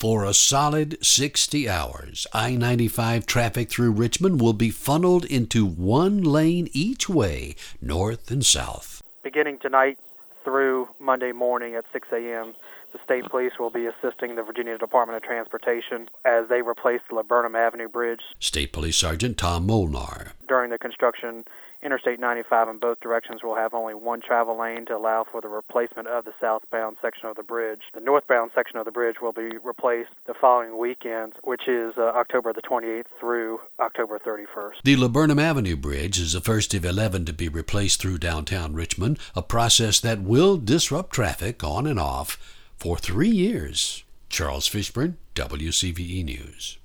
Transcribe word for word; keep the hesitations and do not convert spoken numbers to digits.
For a solid sixty hours, I ninety-five traffic through Richmond will be funneled into one lane each way, north and south. Beginning tonight through Monday morning at six a.m., the state police will be assisting the Virginia Department of Transportation as they replace the Laburnum Avenue Bridge. State Police Sergeant Tom Molnar. During the construction, Interstate ninety-five in both directions will have only one travel lane to allow for the replacement of the southbound section of the bridge. The northbound section of the bridge will be replaced the following weekend, which is uh, October the twenty-eighth through October thirty-first. The Laburnum Avenue Bridge is the first of eleven to be replaced through downtown Richmond, a process that will disrupt traffic on and off for three years. Charles Fishburne, W C V E News.